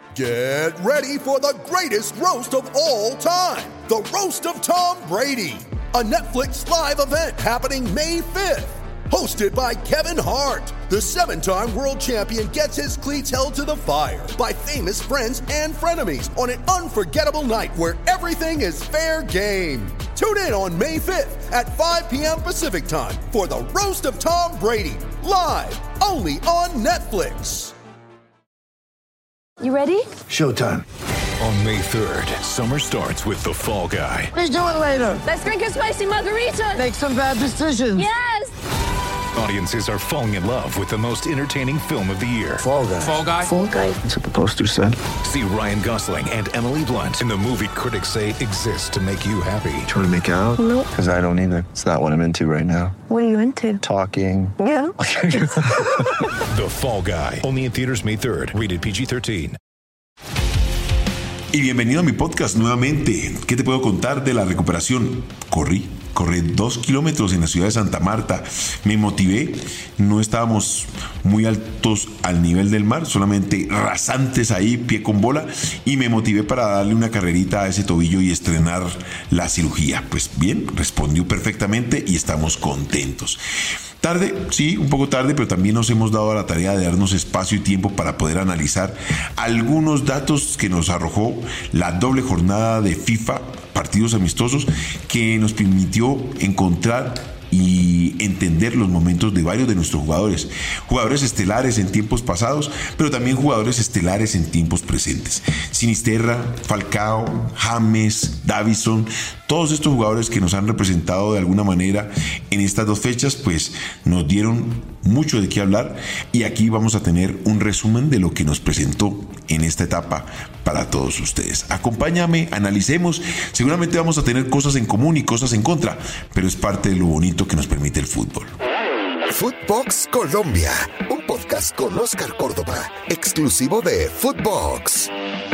Get ready for the greatest roast of all time, the Roast of Tom Brady, a Netflix live event happening May 5th. Hosted by Kevin Hart, the 7-time world champion gets his cleats held to the fire by famous friends and frenemies on an unforgettable night where everything is fair game. Tune in on May 5th at 5 p.m. Pacific time for the Roast of Tom Brady, live only on Netflix. You ready? Showtime. On May 3rd, summer starts with The Fall Guy. Let's do it later. Let's drink a spicy margarita. Make some bad decisions. Yes! Audiences are falling in love with the most entertaining film of the year. Fall Guy. Fall Guy? Fall Guy. That's what the poster said. See Ryan Gosling and Emily Blunt in the movie critics say exists to make you happy. Trying to make it out? Nope. Because I don't either. It's not what I'm into right now. What are you into? Talking. Yeah. The Fall Guy. Only in theaters May 3rd. Rated PG-13. Y bienvenido a mi podcast nuevamente. ¿Qué te puedo contar de la recuperación? Corrí 2 kilómetros en la ciudad de Santa Marta. Me motivé. No estábamos muy altos al nivel del mar, solamente rasantes ahí, pie con bola. Y me motivé para darle una carrerita a ese tobillo y estrenar la cirugía. Pues bien, respondió perfectamente y estamos contentos. Tarde, sí, un poco tarde, pero también nos hemos dado a la tarea de darnos espacio y tiempo para poder analizar algunos datos que nos arrojó la doble jornada de FIFA, partidos amistosos, que nos permitió encontrar y entender los momentos de varios de nuestros jugadores estelares en tiempos pasados, pero también jugadores estelares en tiempos presentes. Sinisterra, Falcao, James, Davinson, todos estos jugadores que nos han representado de alguna manera en estas dos fechas, pues nos dieron mucho de qué hablar, y aquí vamos a tener un resumen de lo que nos presentó en esta etapa para todos ustedes. Acompáñame, analicemos. Seguramente vamos a tener cosas en común y cosas en contra, pero es parte de lo bonito que nos permite el fútbol. Footbox Colombia, un podcast con Oscar Córdoba, exclusivo de Footbox.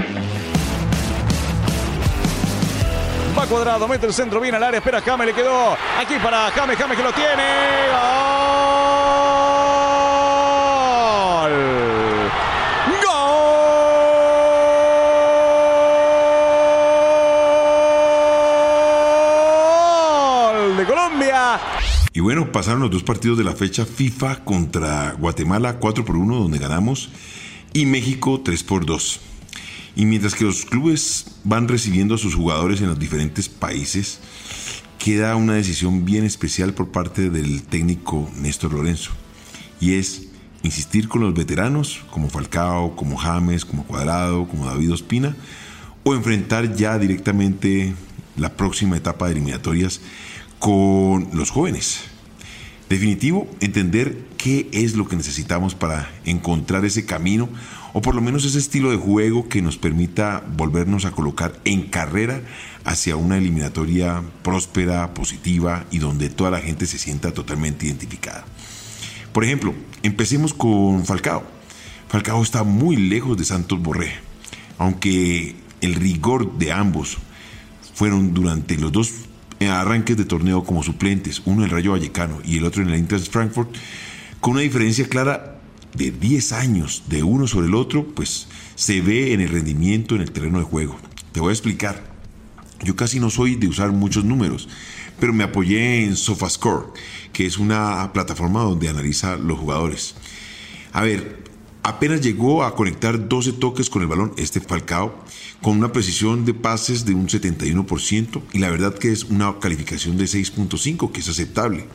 Va Cuadrado, mete el centro bien al área, espera James, le quedó aquí para James que lo tiene. ¡Gol! De Colombia. Y bueno, pasaron los dos partidos de la fecha FIFA contra Guatemala 4-1, donde ganamos, y México 3-2. Y mientras que los clubes van recibiendo a sus jugadores en los diferentes países, queda una decisión bien especial por parte del técnico Néstor Lorenzo, y es insistir con los veteranos como Falcao, como James, como Cuadrado, como David Ospina, o enfrentar ya directamente la próxima etapa de eliminatorias con los jóvenes. Definitivo, entender qué es lo que necesitamos para encontrar ese camino, o por lo menos ese estilo de juego que nos permita volvernos a colocar en carrera hacia una eliminatoria próspera, positiva, y donde toda la gente se sienta totalmente identificada. Por ejemplo, empecemos con Falcao. Falcao está muy lejos de Santos Borré, aunque el rigor de ambos fueron durante los dos arranques de torneo como suplentes, uno en el Rayo Vallecano y el otro en el Eintracht Frankfurt, con una diferencia clara de 10 años de uno sobre el otro, pues se ve en el rendimiento en el terreno de juego. Te voy a explicar. Yo casi no soy de usar muchos números, pero me apoyé en SofaScore, que es una plataforma donde analiza los jugadores. A ver, apenas llegó a conectar 12 toques con el balón Falcao, con una precisión de pases de un 71%, y la verdad que es una calificación de 6.5, que es aceptable.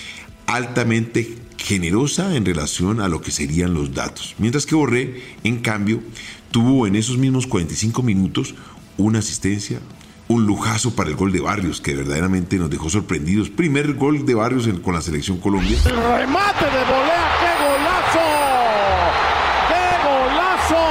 Altamente generosa en relación a lo que serían los datos. Mientras que Borré, en cambio, tuvo en esos mismos 45 minutos una asistencia, un lujazo para el gol de Barrios, que verdaderamente nos dejó sorprendidos. Primer gol de Barrios con la selección Colombia. El remate de volea, ¡qué golazo! ¡Qué golazo!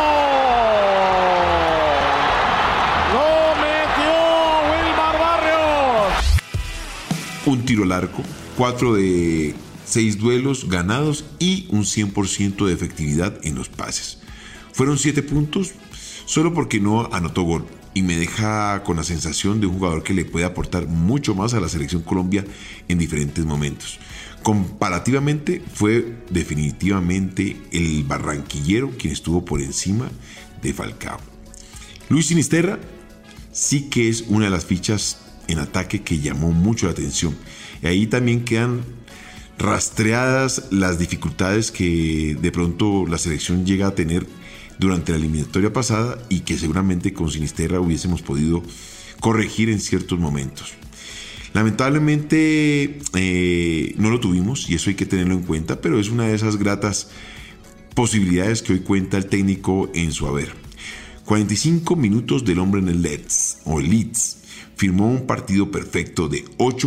¡Lo metió Wilmar Barrios! Un tiro al arco, 4 de 6 duelos ganados y un 100% de efectividad en los pases. Fueron 7 puntos solo porque no anotó gol. y me deja con la sensación de un jugador que le puede aportar mucho más a la selección Colombia en diferentes momentos. Comparativamente fue definitivamente el barranquillero quien estuvo por encima de Falcao. Luis Sinisterra sí que es una de las fichas en ataque que llamó mucho la atención. Y ahí también quedan rastreadas las dificultades que de pronto la selección llega a tener durante la eliminatoria pasada y que seguramente con Sinisterra hubiésemos podido corregir en ciertos momentos. Lamentablemente no lo tuvimos y eso hay que tenerlo en cuenta, pero es una de esas gratas posibilidades que hoy cuenta el técnico en su haber. 45 minutos del hombre en el Leeds firmó un partido perfecto de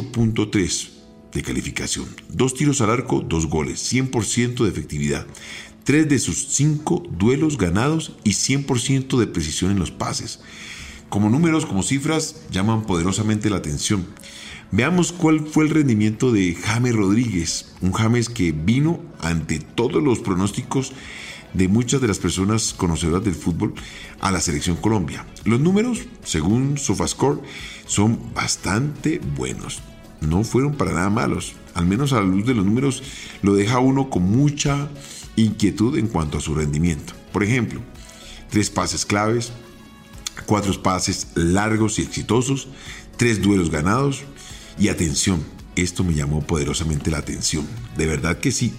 8.3 de calificación, 2 tiros al arco, 2 goles, 100% de efectividad, 3 de sus 5 duelos ganados y 100% de precisión en los pases. Como números, como cifras, llaman poderosamente la atención. Veamos cuál fue el rendimiento de James Rodríguez, un James que vino ante todos los pronósticos de muchas de las personas conocedoras del fútbol a la selección Colombia. Los números, según SofaScore, son bastante buenos. No fueron para nada malos. Al menos a la luz de los números lo deja uno con mucha inquietud en cuanto a su rendimiento. Por ejemplo, 3 pases claves, 4 pases largos y exitosos, 3 duelos ganados y atención, esto me llamó poderosamente la atención. De verdad que sí,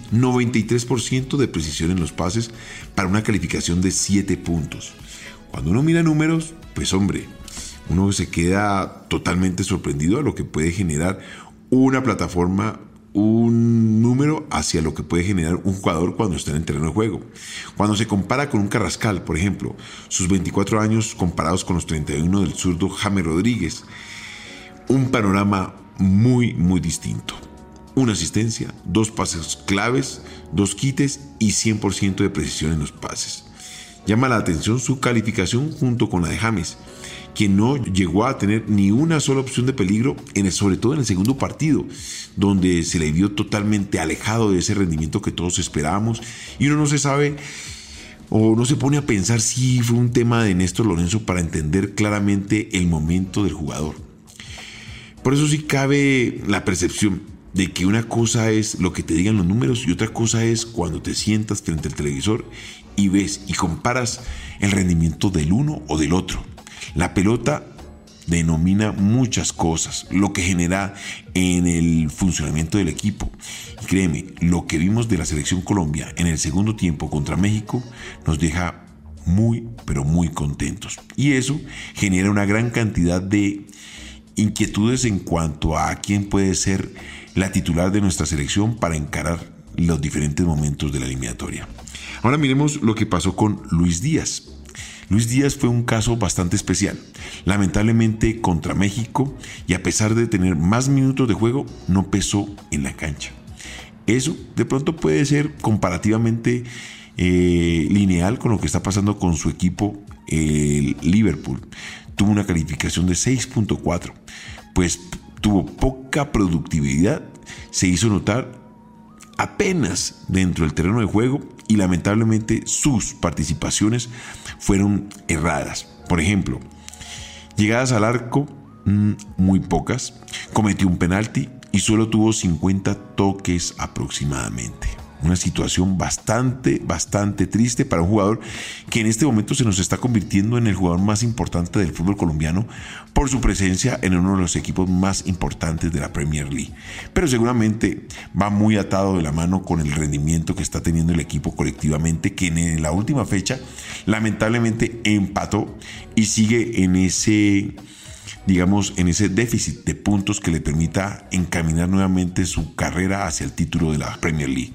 93% de precisión en los pases para una calificación de 7 puntos. Cuando uno mira números, pues hombre, uno se queda totalmente sorprendido a lo que puede generar una plataforma, un número hacia lo que puede generar un jugador cuando está en el terreno de juego. Cuando se compara con un Carrascal, por ejemplo, sus 24 años comparados con los 31 del zurdo James Rodríguez, un panorama muy distinto. Una asistencia, 2 pases claves, 2 quites y 100% de precisión en los pases. Llama la atención su calificación junto con la de James, quien no llegó a tener ni una sola opción de peligro, sobre todo en el segundo partido, donde se le vio totalmente alejado de ese rendimiento que todos esperábamos, y uno no se sabe o no se pone a pensar si fue un tema de Néstor Lorenzo para entender claramente el momento del jugador. Por eso sí cabe la percepción de que una cosa es lo que te digan los números y otra cosa es cuando te sientas frente al televisor y ves y comparas el rendimiento del uno o del otro. La pelota denomina muchas cosas, lo que genera en el funcionamiento del equipo. Y créeme, lo que vimos de la selección Colombia en el segundo tiempo contra México nos deja muy, pero muy contentos. Y eso genera una gran cantidad de inquietudes en cuanto a quién puede ser la titular de nuestra selección para encarar los diferentes momentos de la eliminatoria. Ahora miremos lo que pasó con Luis Díaz. Luis Díaz fue un caso bastante especial. Lamentablemente contra México, y a pesar de tener más minutos de juego, no pesó en la cancha. Eso de pronto puede ser comparativamente lineal con lo que está pasando con su equipo, el Liverpool. Tuvo una calificación de 6.4, pues tuvo poca productividad, se hizo notar apenas dentro del terreno de juego y lamentablemente sus participaciones fueron erradas. Por ejemplo, llegadas al arco, muy pocas, cometió un penalti y solo tuvo 50 toques aproximadamente. Una situación bastante triste para un jugador que en este momento se nos está convirtiendo en el jugador más importante del fútbol colombiano por su presencia en uno de los equipos más importantes de la Premier League. Pero seguramente va muy atado de la mano con el rendimiento que está teniendo el equipo colectivamente, que en la última fecha lamentablemente empató y sigue en ese déficit de puntos que le permita encaminar nuevamente su carrera hacia el título de la Premier League.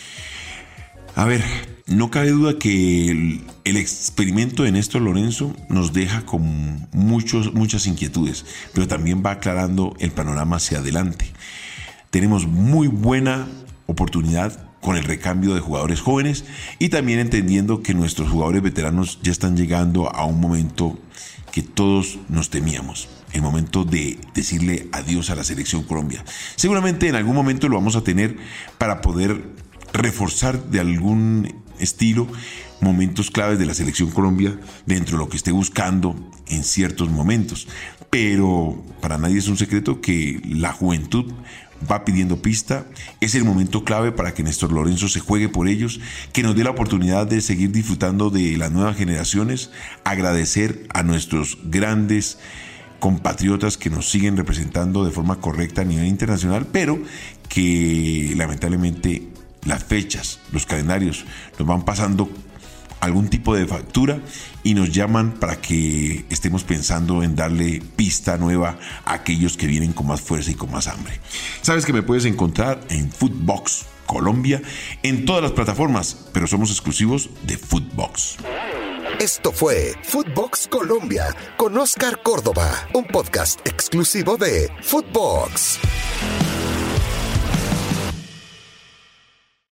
A ver, no cabe duda que el experimento de Néstor Lorenzo nos deja con muchas inquietudes, pero también va aclarando el panorama hacia adelante. Tenemos muy buena oportunidad con el recambio de jugadores jóvenes y también entendiendo que nuestros jugadores veteranos ya están llegando a un momento que todos nos temíamos. El momento de decirle adiós a la selección Colombia. Seguramente en algún momento lo vamos a tener para poder reforzar de algún estilo momentos claves de la selección Colombia dentro de lo que esté buscando en ciertos momentos. Pero para nadie es un secreto que la juventud va pidiendo pista. Es el momento clave para que Néstor Lorenzo se juegue por ellos, que nos dé la oportunidad de seguir disfrutando de las nuevas generaciones, agradecer a nuestros grandes compatriotas que nos siguen representando de forma correcta a nivel internacional, pero que lamentablemente las fechas, los calendarios nos van pasando algún tipo de factura y nos llaman para que estemos pensando en darle pista nueva a aquellos que vienen con más fuerza y con más hambre. Sabes que me puedes encontrar en Footbox Colombia en todas las plataformas, pero somos exclusivos de Footbox. Esto fue Footbox Colombia con Oscar Córdoba, un podcast exclusivo de Footbox.